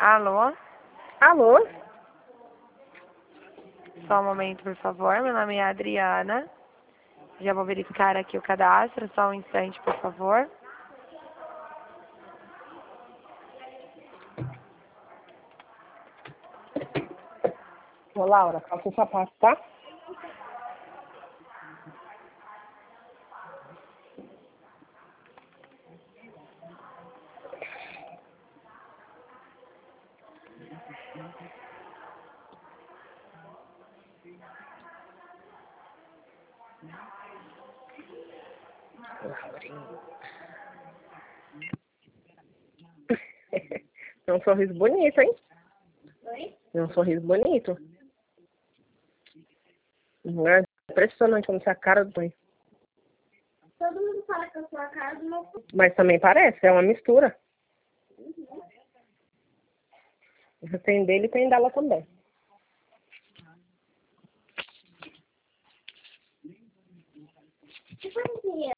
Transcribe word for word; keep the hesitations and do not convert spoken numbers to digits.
Alô? Alô? Só um momento, por favor. Meu nome é Adriana. Já vou verificar aqui o cadastro. Só um instante, por favor. Ô, Laura, calça o sapato, tá? Laurinha. É um sorriso bonito, hein? Oi? É um sorriso bonito. Não é impressionante como se a cara do mãe. Todo mundo fala que eu sou a cara do meu... Mas também parece, é uma mistura. Uhum. Você tem dele e tem dela também. Que coisinha.